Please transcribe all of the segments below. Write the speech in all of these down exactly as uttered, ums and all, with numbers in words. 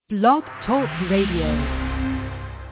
Blog Talk Radio.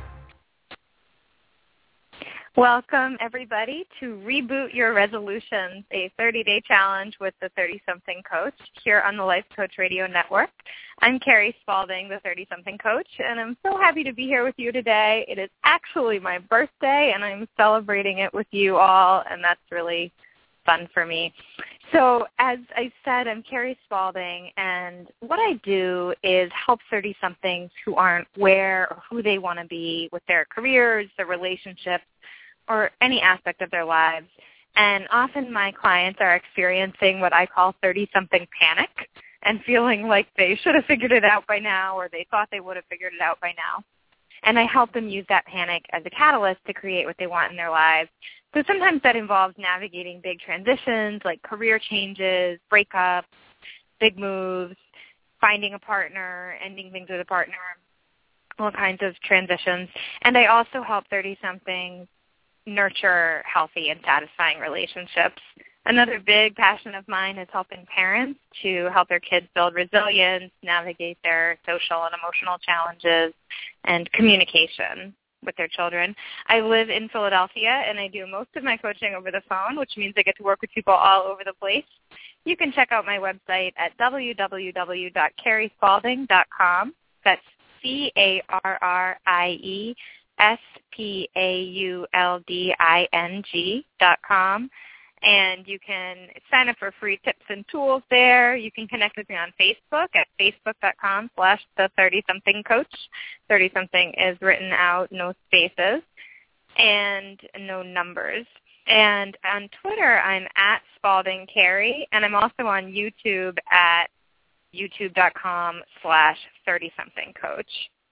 Welcome, everybody, to Reboot Your Resolutions, a thirty-day challenge with the thirty-something coach here on the Life Coach Radio Network. I'm Carrie Spalding, the thirty-something coach, and I'm so happy to be here with you today. It is actually my birthday, and I'm celebrating it with you all, and that's really fun for me. So as I said, I'm Carrie Spalding, and what I do is help thirty-somethings who aren't where or who they want to be with their careers, their relationships, or any aspect of their lives. And often my clients are experiencing what I call thirty-something panic and feeling like they should have figured it out by now or they thought they would have figured it out by now. And I help them use that panic as a catalyst to create what they want in their lives. So sometimes that involves navigating big transitions like career changes, breakups, big moves, finding a partner, ending things with a partner, all kinds of transitions. And I also help thirty-somethings nurture healthy and satisfying relationships. Another big passion of mine is helping parents to help their kids build resilience, navigate their social and emotional challenges, and communication with their children. I live in Philadelphia, and I do most of my coaching over the phone, which means I get to work with people all over the place. You can check out my website at w w w dot carrie spalding dot com. That's C A R R I E S P A U L D I N G dot com. And you can sign up for free tips and tools there. You can connect with me on Facebook at facebook.com slash the 30-something coach. thirty-something is written out, no spaces, and no numbers. And on Twitter, I'm at Spalding Carrie, and I'm also on YouTube at youtube.com slash 30-something coach.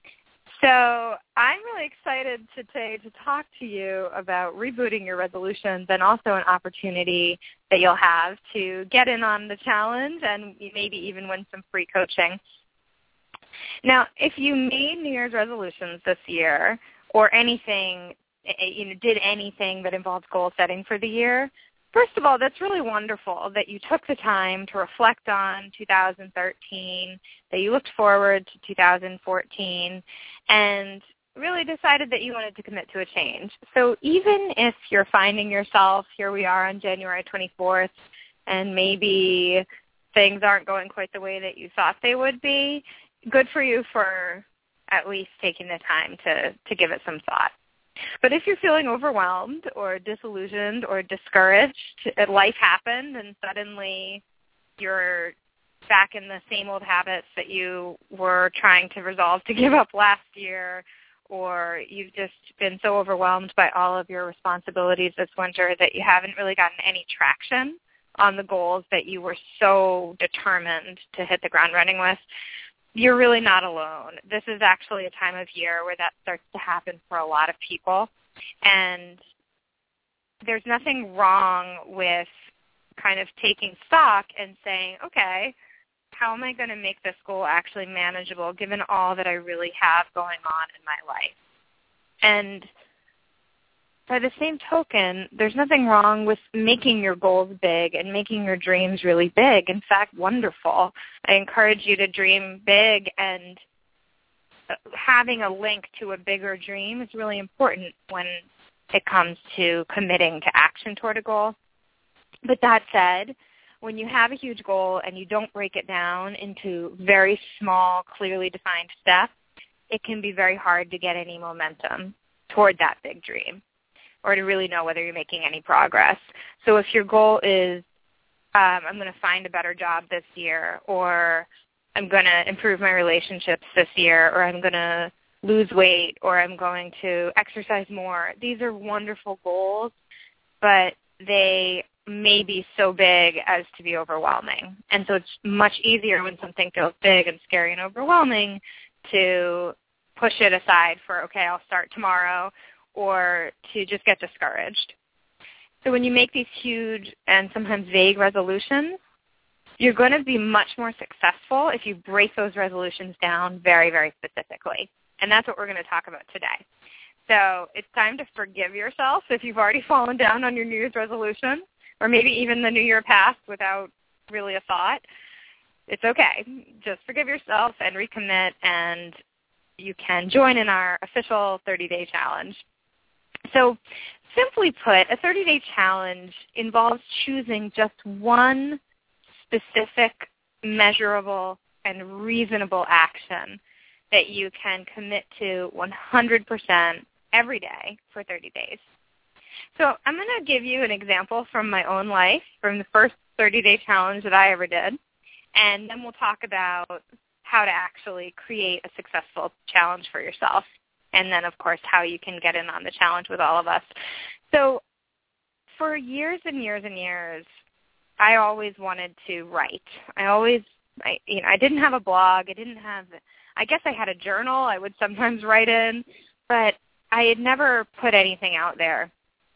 So I'm really excited today to talk to you about rebooting your resolutions and also an opportunity that you'll have to get in on the challenge and maybe even win some free coaching. Now, if you made New Year's resolutions this year or anything, you know, did anything that involves goal setting for the year, first of all, that's really wonderful that you took the time to reflect on two thousand thirteen, that you looked forward to two thousand fourteen, and really decided that you wanted to commit to a change. So even if you're finding yourself, here we are on January twenty-fourth, and maybe things aren't going quite the way that you thought they would be, good for you for at least taking the time to, to give it some thought. But if you're feeling overwhelmed or disillusioned or discouraged, life happened and suddenly you're back in the same old habits that you were trying to resolve to give up last year, or you've just been so overwhelmed by all of your responsibilities this winter that you haven't really gotten any traction on the goals that you were so determined to hit the ground running with, you're really not alone. This is actually a time of year where that starts to happen for a lot of people. And there's nothing wrong with kind of taking stock and saying, okay, how am I going to make this goal actually manageable given all that I really have going on in my life? And by the same token, there's nothing wrong with making your goals big and making your dreams really big. In fact, wonderful. I encourage you to dream big, and having a link to a bigger dream is really important when it comes to committing to action toward a goal. But that said, when you have a huge goal and you don't break it down into very small, clearly defined steps, it can be very hard to get any momentum toward that big dream, or to really know whether you're making any progress. So if your goal is, um, I'm going to find a better job this year, or I'm going to improve my relationships this year, or I'm going to lose weight, or I'm going to exercise more, these are wonderful goals, but they may be so big as to be overwhelming. And so it's much easier when something feels big and scary and overwhelming to push it aside for, okay, I'll start tomorrow, or to just get discouraged. So when you make these huge and sometimes vague resolutions, you're going to be much more successful if you break those resolutions down very, very specifically. And that's what we're going to talk about today. So it's time to forgive yourself if you've already fallen down on your New Year's resolution, or maybe even the New Year passed without really a thought. it's okay. Just forgive yourself and recommit, and you can join in our official thirty-day challenge. So simply put, a thirty-day challenge involves choosing just one specific, measurable, and reasonable action that you can commit to one hundred percent every day for thirty days. So I'm going to give you an example from my own life, from the first thirty-day challenge that I ever did, and then we'll talk about how to actually create a successful challenge for yourself, and then, of course, how you can get in on the challenge with all of us. So for years and years and years, I always wanted to write. I always, I, you know, I didn't have a blog. I didn't have, I guess I had a journal I would sometimes write in, but I had never put anything out there.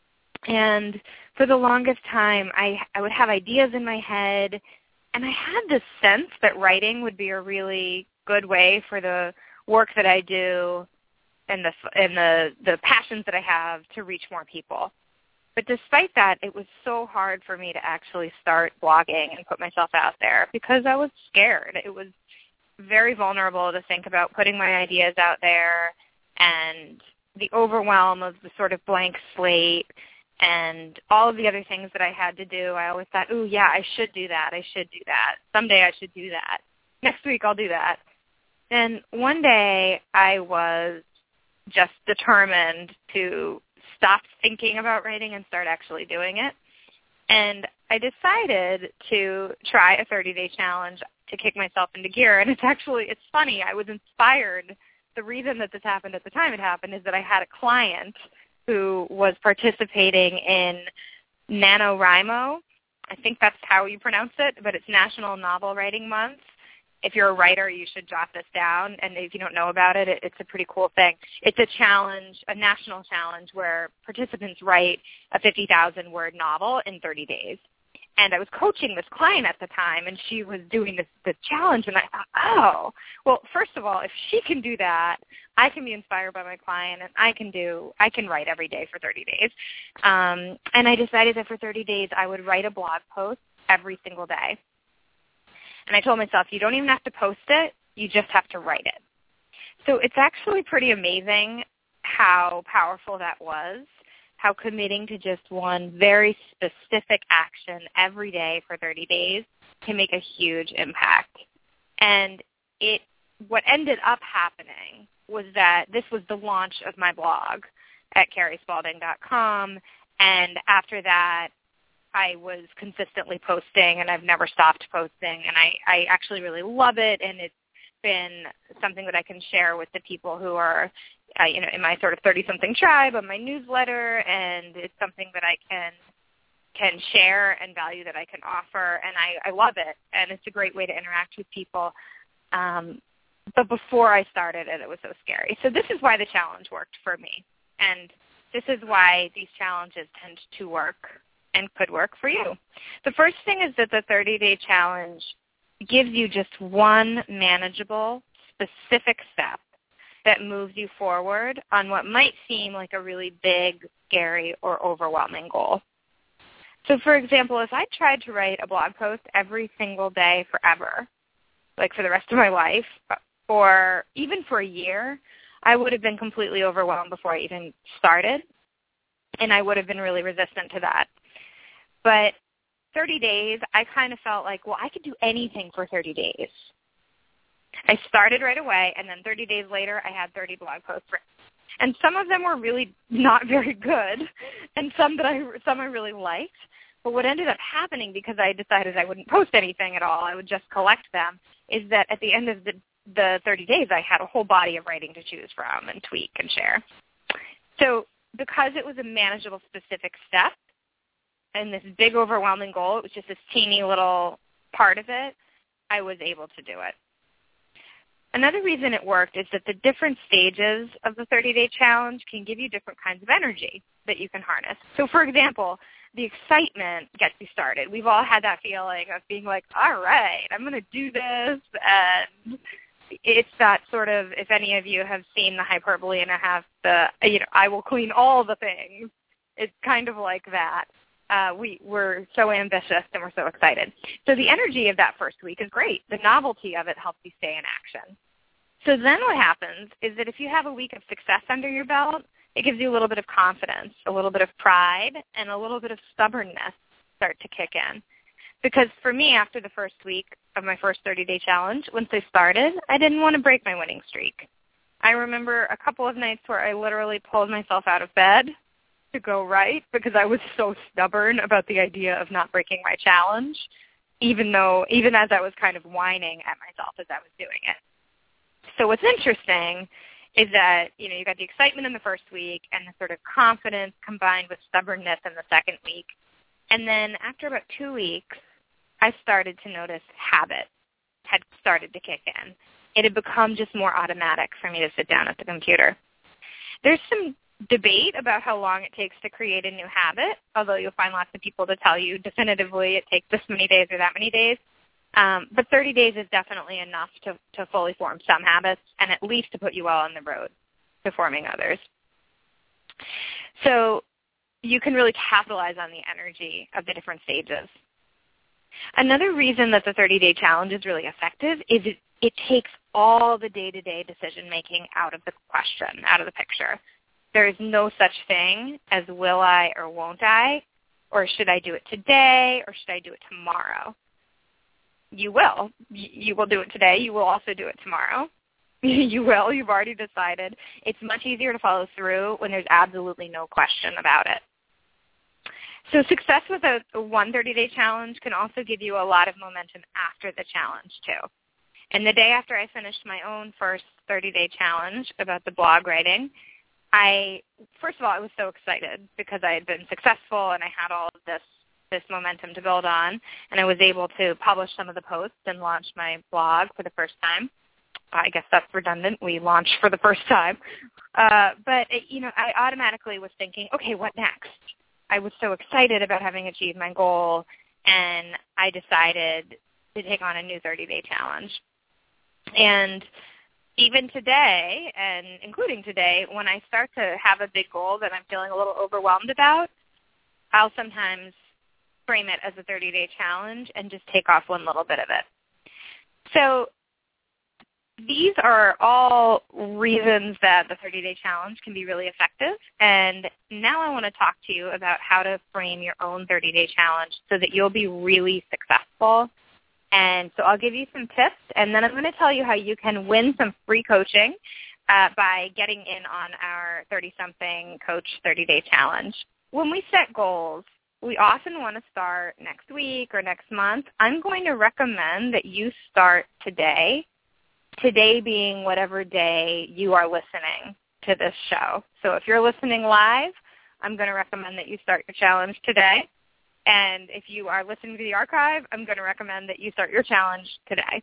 And for the longest time, I, I would have ideas in my head, and I had this sense that writing would be a really good way for the work that I do and the and the, the passions that I have to reach more people. But despite that, it was so hard for me to actually start blogging and put myself out there because I was scared. It was very vulnerable to think about putting my ideas out there, and the overwhelm of the sort of blank slate and all of the other things that I had to do. I always thought, ooh, yeah, I should do that. I should do that. Someday I should do that. Next week I'll do that. And one day I was just determined to stop thinking about writing and start actually doing it. And I decided to try a thirty-day challenge to kick myself into gear. And it's actually, it's funny, I was inspired. The reason that this happened at the time it happened is that I had a client who was participating in NaNoWriMo. I think that's how you pronounce it, but it's National Novel Writing Month. If you're a writer, you should jot this down, and if you don't know about it, it, it's a pretty cool thing. It's a challenge, a national challenge, where participants write a fifty thousand word novel in thirty days. And I was coaching this client at the time, and she was doing this, this challenge, and I thought, oh, well, first of all, if she can do that, I can be inspired by my client, and I can do, I can write every day for thirty days. Um, and I decided that for thirty days I would write a blog post every single day. And I told myself, you don't even have to post it, you just have to write it. So it's actually pretty amazing how powerful that was, how committing to just one very specific action every day for thirty days can make a huge impact. And it, what ended up happening was that this was the launch of my blog at carrie spalding dot com, and after that, I was consistently posting, and I've never stopped posting, and I, I actually really love it, and it's been something that I can share with the people who are, uh, you know, in my sort of thirty-something tribe on my newsletter, and it's something that I can can share and value that I can offer, and I, I love it, and it's a great way to interact with people. Um, but before I started it, it was so scary. So this is why the challenge worked for me, and this is why these challenges tend to work and could work for you. The first thing is that the thirty-day challenge gives you just one manageable, specific step that moves you forward on what might seem like a really big, scary, or overwhelming goal. So, for example, if I tried to write a blog post every single day forever, like for the rest of my life, or even for a year, I would have been completely overwhelmed before I even started, and I would have been really resistant to that. But thirty days, I kind of felt like, well, I could do anything for thirty days. I started right away, and then thirty days later, I had thirty blog posts written. And some of them were really not very good, and some that I some I really liked. But what ended up happening, because I decided I wouldn't post anything at all, I would just collect them, is that at the end of the, the thirty days, I had a whole body of writing to choose from and tweak and share. So because it was a manageable, specific step, and this big, overwhelming goal, it was just this teeny little part of it, I was able to do it. Another reason it worked is that the different stages of the thirty-day challenge can give you different kinds of energy that you can harness. So, for example, the excitement gets you started. We've all had that feeling of being like, all right, I'm going to do this. And it's that sort of, if any of you have seen the hyperbole and I have the, you know, I will clean all the things. It's kind of like that. Uh, we, we're so ambitious and we're so excited. So the energy of that first week is great. The novelty of it helps you stay in action. So then what happens is that if you have a week of success under your belt, it gives you a little bit of confidence, a little bit of pride, and a little bit of stubbornness start to kick in. Because for me, after the first week of my first thirty-day challenge, once I started, I didn't want to break my winning streak. I remember a couple of nights where I literally pulled myself out of bed to go right because I was so stubborn about the idea of not breaking my challenge, even though, even as I was kind of whining at myself as I was doing it. So what's interesting is that, you know, you got the excitement in the first week and the sort of confidence combined with stubbornness in the second week. And then after about two weeks, I started to notice habit had started to kick in. It had become just more automatic for me to sit down at the computer. There's some debate about how long it takes to create a new habit, although you'll find lots of people to tell you definitively it takes this many days or that many days. Um, but thirty days is definitely enough to, to fully form some habits and at least to put you well on the road to forming others. So you can really capitalize on the energy of the different stages. Another reason that the thirty-day challenge is really effective is it, it takes all the day-to-day decision-making out of the question, out of the picture. There is no such thing as will I or won't I, or should I do it today, or should I do it tomorrow? You will. You will do it today. You will also do it tomorrow. You will. You've already decided. It's much easier to follow through when there's absolutely no question about it. So success with a, a one thirty-day challenge can also give you a lot of momentum after the challenge, too. And the day after I finished my own first thirty-day challenge about the blog writing, I, first of all, I was so excited because I had been successful and I had all of this this momentum to build on, and I was able to publish some of the posts and launch my blog for the first time. I guess that's redundant. We launched for the first time. Uh, but, it, you know, I automatically was thinking, okay, what next? I was so excited about having achieved my goal, and I decided to take on a new thirty-day challenge. And even today, and including today, when I start to have a big goal that I'm feeling a little overwhelmed about, I'll sometimes frame it as a thirty-day challenge and just take off one little bit of it. So these are all reasons that the thirty-day challenge can be really effective. And now I want to talk to you about how to frame your own thirty-day challenge so that you'll be really successful. And so I'll give you some tips, and then I'm going to tell you how you can win some free coaching uh, by getting in on our thirty-something Coach thirty-day challenge. When we set goals, we often want to start next week or next month. I'm going to recommend that you start today, today being whatever day you are listening to this show. So if you're listening live, I'm going to recommend that you start your challenge today. And if you are listening to the archive, I'm going to recommend that you start your challenge today.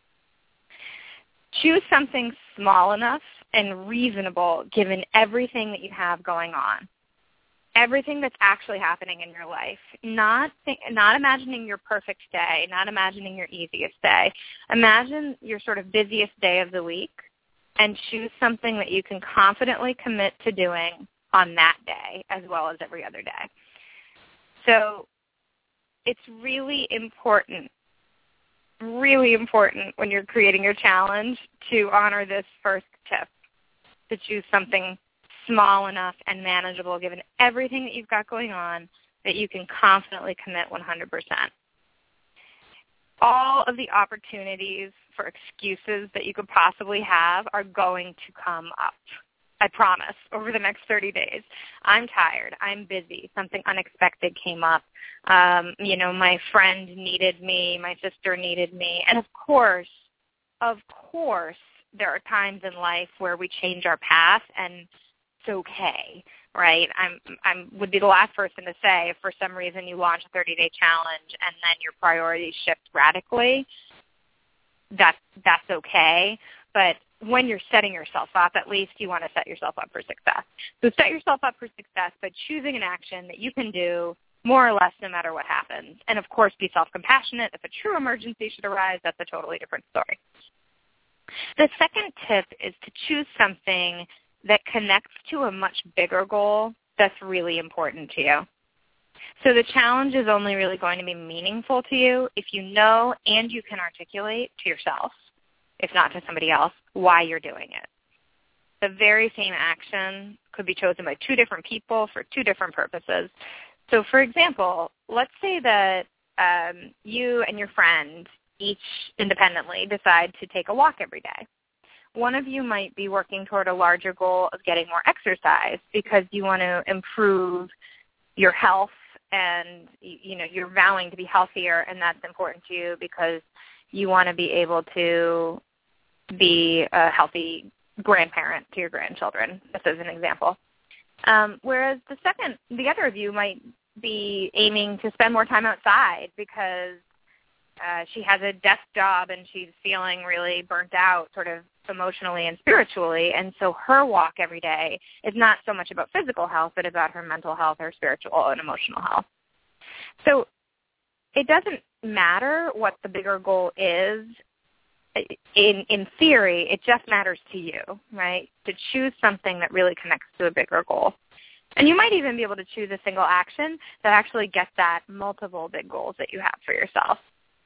Choose something small enough and reasonable given everything that you have going on. Everything that's actually happening in your life, not think, not imagining your perfect day, not imagining your easiest day. Imagine your sort of busiest day of the week and choose something that you can confidently commit to doing on that day as well as every other day. So it's really important, really important when you're creating your challenge to honor this first tip, to choose something small enough and manageable given everything that you've got going on that you can confidently commit one hundred percent. All of the opportunities for excuses that you could possibly have are going to come up, I promise, over the next thirty days. I'm tired. I'm busy. Something unexpected came up. Um, you know, my friend needed me. My sister needed me. And of course, of course, there are times in life where we change our path, and okay, right? I'm I'm would be the last person to say if for some reason you launch a thirty-day challenge and then your priorities shift radically, that's that's okay. But when you're setting yourself up, at least you want to set yourself up for success. So set yourself up for success by choosing an action that you can do more or less no matter what happens. And of course, be self-compassionate. If a true emergency should arise, that's a totally different story. The second tip is to choose something that connects to a much bigger goal that's really important to you. So the challenge is only really going to be meaningful to you if you know and you can articulate to yourself, if not to somebody else, why you're doing it. The very same action could be chosen by two different people for two different purposes. So, for example, let's say that um, you and your friend each independently decide to take a walk every day. One of you might be working toward a larger goal of getting more exercise because you want to improve your health and, you know, you're vowing to be healthier, and that's important to you because you want to be able to be a healthy grandparent to your grandchildren, just as an example. Um, whereas the second, the other of you might be aiming to spend more time outside because uh, she has a desk job and she's feeling really burnt out sort of emotionally and spiritually, and so her walk every day is not so much about physical health but about her mental health, her spiritual and emotional health. So it doesn't matter what the bigger goal is. In in theory, it just matters to you, right, to choose something that really connects to a bigger goal. And you might even be able to choose a single action that actually gets at multiple big goals that you have for yourself.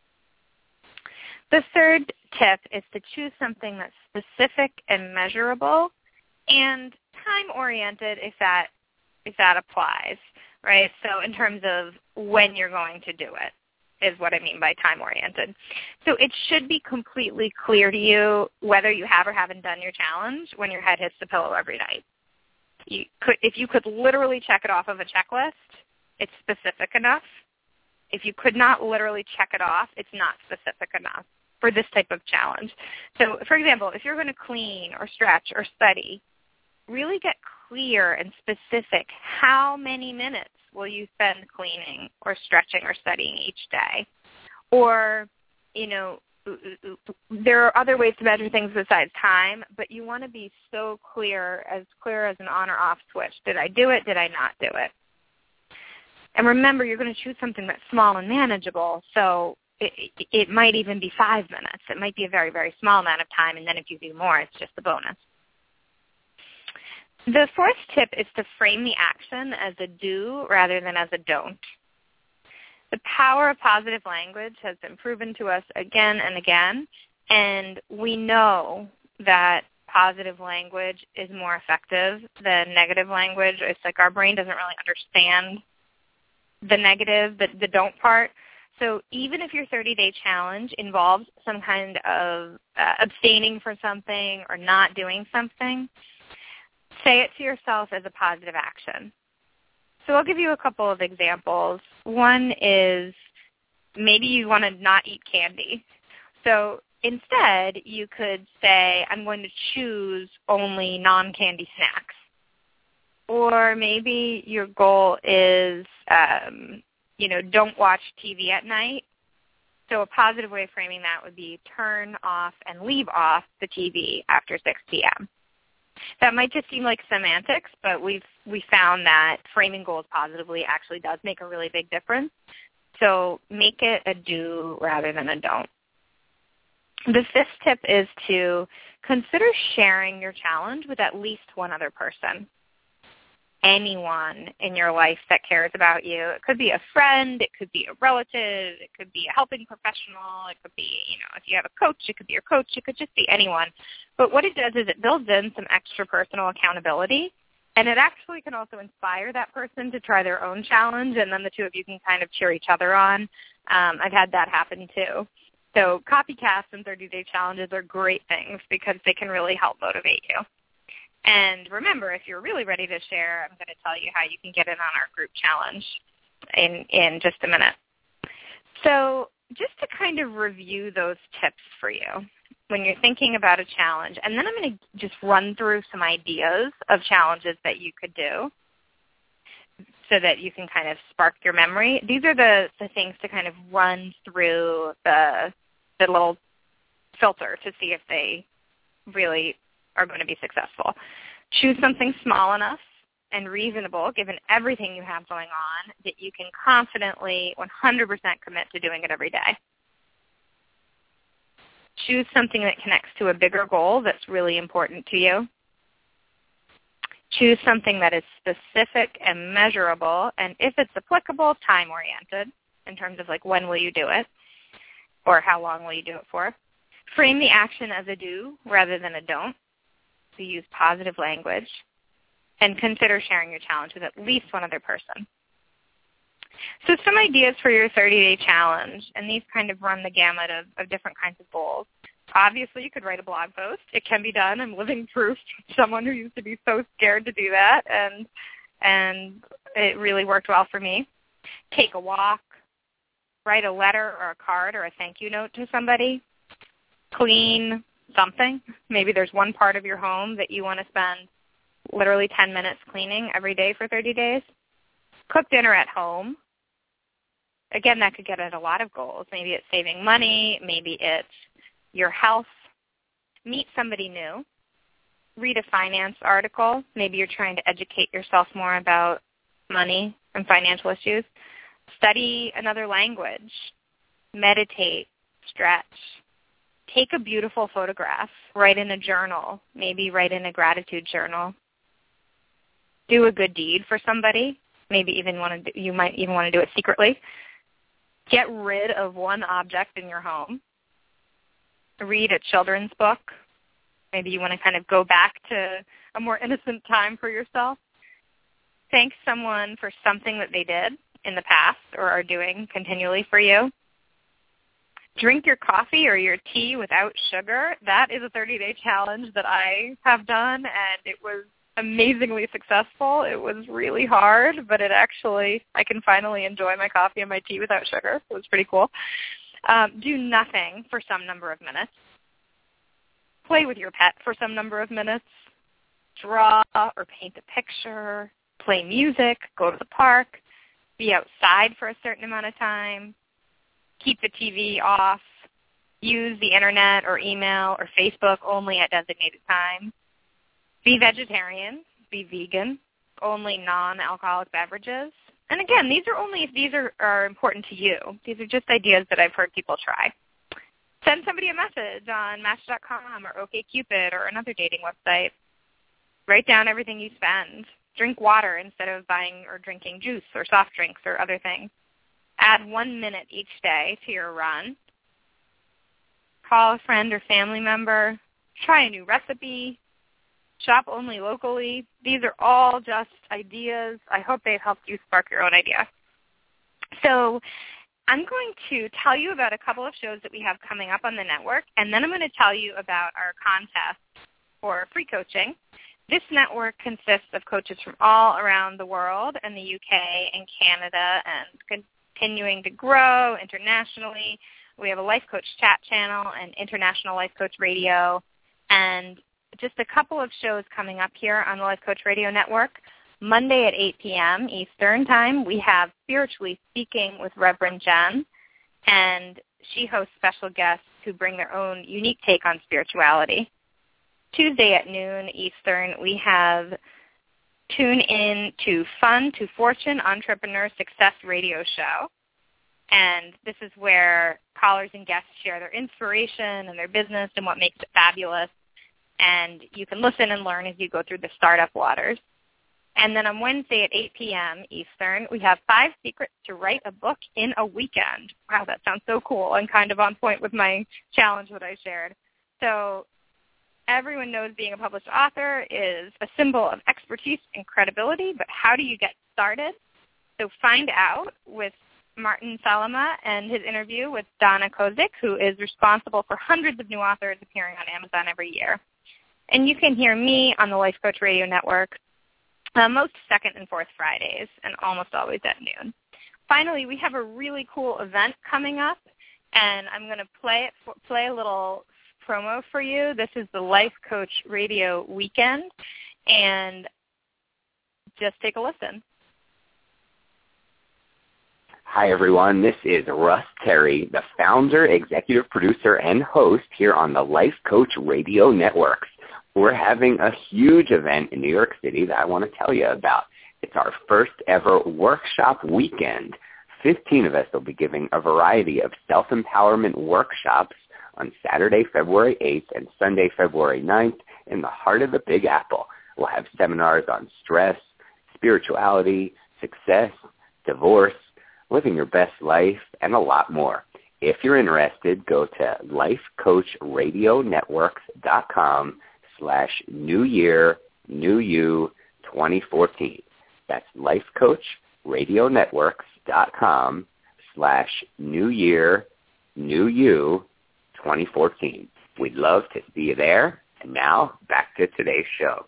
The third tip is to choose something that's specific and measurable and time-oriented if that if that applies, right? So in terms of when you're going to do it is what I mean by time-oriented. So it should be completely clear to you whether you have or haven't done your challenge when your head hits the pillow every night. You could, if you could literally check it off of a checklist, it's specific enough. If you could not literally check it off, it's not specific enough for this type of challenge. So, for example, if you're going to clean or stretch or study, really get clear and specific how many minutes will you spend cleaning or stretching or studying each day. Or, you know, there are other ways to measure things besides time, but you want to be so clear, as clear as an on or off switch. Did I do it? Did I not do it? And remember, you're going to choose something that's small and manageable, so it, it, it might even be five minutes. It might be a very, very small amount of time, and then if you do more, it's just a bonus. The fourth tip is to frame the action as a do rather than as a don't. The power of positive language has been proven to us again and again, and we know that positive language is more effective than negative language. It's like our brain doesn't really understand the negative, the, the don't part. So even if your thirty-day challenge involves some kind of uh, abstaining from something or not doing something, say it to yourself as a positive action. So I'll give you a couple of examples. One is maybe you want to not eat candy. So instead, you could say, I'm going to choose only non-candy snacks. Or maybe your goal is, um, you know, don't watch T V at night. So a positive way of framing that would be turn off and leave off the T V after six p.m. That might just seem like semantics, but we've we found that framing goals positively actually does make a really big difference. So make it a do rather than a don't. The fifth tip is to consider sharing your challenge with at least one other person. Anyone in your life that cares about you. It could be a friend, it could be a relative, it could be a helping professional, it could be, you know, if you have a coach, it could be your coach, it could just be anyone. But what it does is it builds in some extra personal accountability, and it actually can also inspire that person to try their own challenge, and then the two of you can kind of cheer each other on. Um, I've had that happen too. So copycats and thirty-day challenges are great things because they can really help motivate you. And remember, if you're really ready to share, I'm going to tell you how you can get in on our group challenge in, in just a minute. So just to kind of review those tips for you when you're thinking about a challenge, and then I'm going to just run through some ideas of challenges that you could do so that you can kind of spark your memory. These are the, the things to kind of run through the, the little filter to see if they really are going to be successful. Choose something small enough and reasonable, given everything you have going on, that you can confidently one hundred percent commit to doing it every day. Choose something that connects to a bigger goal that's really important to you. Choose something that is specific and measurable, and if it's applicable, time-oriented in terms of like when will you do it or how long will you do it for. Frame the action as a do rather than a don't. So use positive language. And consider sharing your challenge with at least one other person. So some ideas for your thirty-day challenge, and these kind of run the gamut of, of different kinds of goals. Obviously, you could write a blog post. It can be done. I'm living proof. Someone who used to be so scared to do that, and and it really worked well for me. Take a walk. Write a letter or a card or a thank you note to somebody. Clean something. Maybe there's one part of your home that you want to spend literally ten minutes cleaning every day for thirty days. Cook dinner at home. Again, that could get at a lot of goals. Maybe it's saving money. Maybe it's your health. Meet somebody new. Read a finance article. Maybe you're trying to educate yourself more about money and financial issues. Study another language. Meditate. Stretch. Take a beautiful photograph. Write in a journal. Maybe write in a gratitude journal. Do a good deed for somebody. Maybe even want to do, you might even want to do it secretly. Get rid of one object in your home. Read a children's book. Maybe you want to kind of go back to a more innocent time for yourself. Thank someone for something that they did in the past or are doing continually for you. Drink your coffee or your tea without sugar. That is a thirty-day challenge that I have done, and it was amazingly successful. It was really hard, but it actually, I can finally enjoy my coffee and my tea without sugar. It was pretty cool. Um, do nothing for some number of minutes. Play with your pet for some number of minutes. Draw or paint a picture. Play music. Go to the park. Be outside for a certain amount of time. Keep the T V off. Use the internet or email or Facebook only at designated times. Be vegetarian, be vegan, only non-alcoholic beverages. And again, these are only if these are, are important to you. These are just ideas that I've heard people try. Send somebody a message on Match dot com or OkCupid or another dating website. Write down everything you spend. Drink water instead of buying or drinking juice or soft drinks or other things. Add one minute each day to your run. Call a friend or family member. Try a new recipe. Shop only locally. These are all just ideas. I hope they've helped you spark your own idea. So I'm going to tell you about a couple of shows that we have coming up on the network, and then I'm going to tell you about our contest for free coaching. This network consists of coaches from all around the world and the U K and Canada and continuing to grow internationally. We have a Life Coach chat channel and International Life Coach Radio, and just a couple of shows coming up here on the Life Coach Radio Network. Monday at eight p.m. Eastern Time, we have Spiritually Speaking with Reverend Jen, and she hosts special guests who bring their own unique take on spirituality. Tuesday at noon Eastern, we have Tune In to Fun to Fortune Entrepreneur Success Radio Show, and this is where callers and guests share their inspiration and their business and what makes it fabulous. And you can listen and learn as you go through the startup waters. And then on Wednesday at eight p.m. Eastern, we have Five Secrets to Write a Book in a Weekend. Wow, that sounds so cool and kind of on point with my challenge that I shared. So everyone knows being a published author is a symbol of expertise and credibility, but how do you get started? So find out with Martin Salama and his interview with Donna Kozik, who is responsible for hundreds of new authors appearing on Amazon every year. And you can hear me on the Life Coach Radio Network uh, most second and fourth Fridays and almost always at noon. Finally, we have a really cool event coming up, and I'm going to play it, play a little promo for you. This is the Life Coach Radio Weekend, and just take a listen. Hi, everyone. This is Russ Terry, the founder, executive producer, and host here on the Life Coach Radio Network. We're having a huge event in New York City that I want to tell you about. It's our first ever workshop weekend. fifteen of us will be giving a variety of self-empowerment workshops on Saturday, February eighth and Sunday, February ninth in the heart of the Big Apple. We'll have seminars on stress, spirituality, success, divorce, living your best life, and a lot more. If you're interested, go to lifecoachradionetworks.com slash new year, new you, twenty fourteen. That's lifecoachradionetworks.com slash new year, new you, twenty fourteen. We'd love to see you there. And now, back to today's show.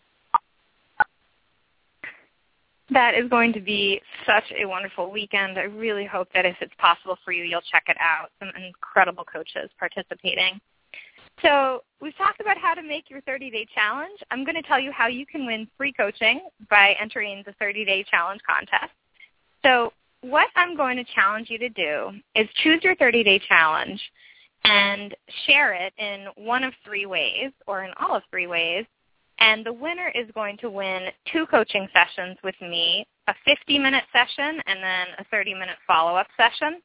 That is going to be such a wonderful weekend. I really hope that if it's possible for you, you'll check it out. Some incredible coaches participating. So we've talked about how to make your thirty-day challenge. I'm going to tell you how you can win free coaching by entering the thirty-day challenge contest. So what I'm going to challenge you to do is choose your thirty-day challenge and share it in one of three ways or in all of three ways. And the winner is going to win two coaching sessions with me, a fifty-minute session and then a thirty-minute follow-up session.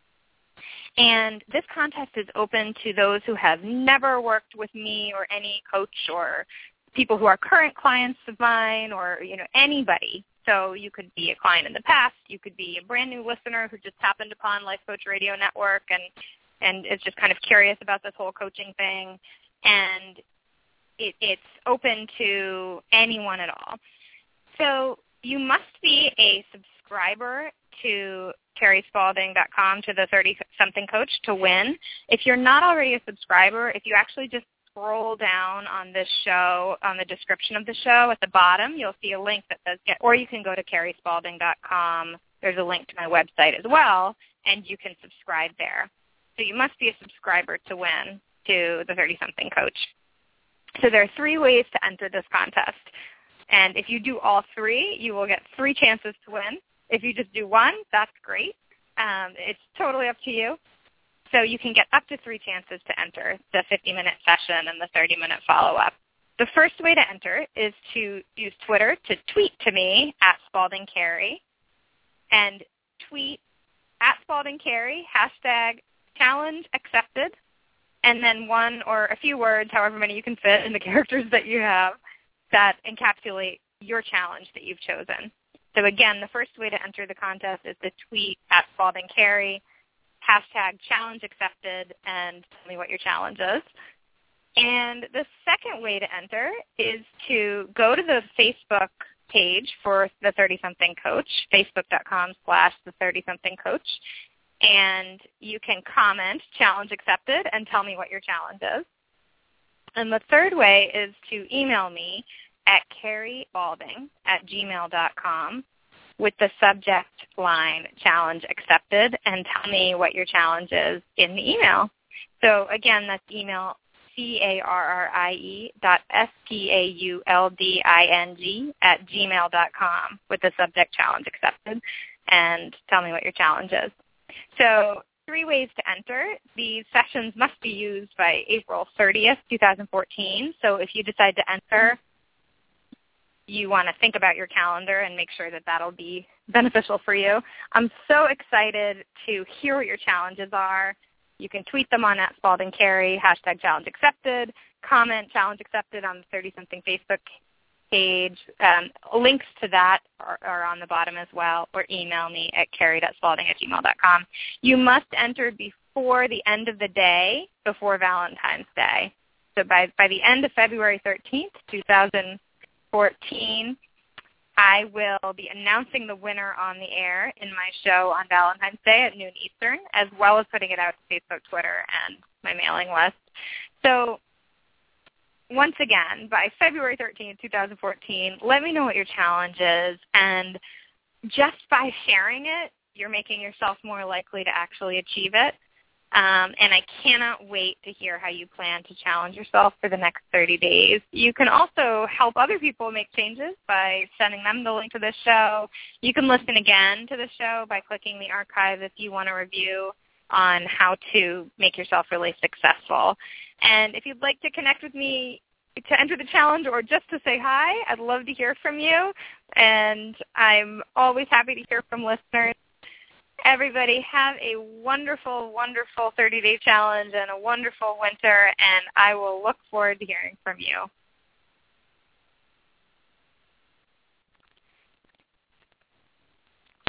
And this contest is open to those who have never worked with me or any coach or people who are current clients of mine or, you know, anybody. So you could be a client in the past. You could be a brand new listener who just happened upon Life Coach Radio Network and, and is just kind of curious about this whole coaching thing. And It, it's open to anyone at all. So you must be a subscriber to Carrie Spalding dot com, to the thirty-something coach, to win. If you're not already a subscriber, if you actually just scroll down on this show, on the description of the show at the bottom, you'll see a link that says get, or you can go to Carrie Spalding dot com. There's a link to my website as well, and you can subscribe there. So you must be a subscriber to win to the thirty-something coach. So there are three ways to enter this contest. And if you do all three, you will get three chances to win. If you just do one, that's great. Um, it's totally up to you. So you can get up to three chances to enter the fifty-minute session and the thirty-minute follow-up. The first way to enter is to use Twitter to tweet to me at Spalding Carrie and tweet at Spalding Carrie, hashtag challenge accepted, and then one or a few words, however many you can fit in the characters that you have, that encapsulate your challenge that you've chosen. So again, the first way to enter the contest is to tweet at Spalding Carrie, hashtag challenge accepted, and tell me what your challenge is. And the second way to enter is to go to the Facebook page for the thirty-something coach, facebook.com slash the thirty-something coach, and you can comment, challenge accepted, and tell me what your challenge is. And the third way is to email me at carrie spalding at gmail dot com with the subject line challenge accepted, and tell me what your challenge is in the email. So again, that's email C A R R I E dot S P A U L D I N G at gmail dot com with the subject challenge accepted, and tell me what your challenge is. So three ways to enter. These sessions must be used by April thirtieth, twenty fourteen. So if you decide to enter, you want to think about your calendar and make sure that that'll be beneficial for you. I'm so excited to hear what your challenges are. You can tweet them on at Spalding Carrie, hashtag challenge accepted, comment challenge accepted on the thirty-something Facebook page. Um, links to that are, are on the bottom as well, or email me at carrie dot spalding at gmail dot com. You must enter before the end of the day, before Valentine's Day. So by, by the end of February thirteenth, twenty fourteen, I will be announcing the winner on the air in my show on Valentine's Day at noon Eastern, as well as putting it out to Facebook, Twitter, and my mailing list. So once again, by February thirteenth, twenty fourteen, let me know what your challenge is, and just by sharing it, you're making yourself more likely to actually achieve it. Um, and I cannot wait to hear how you plan to challenge yourself for the next thirty days. You can also help other people make changes by sending them the link to this show. You can listen again to the show by clicking the archive if you want a review on how to make yourself really successful. And if you'd like to connect with me to enter the challenge or just to say hi, I'd love to hear from you. And I'm always happy to hear from listeners. Everybody have a wonderful, wonderful thirty-day challenge and a wonderful winter, and I will look forward to hearing from you.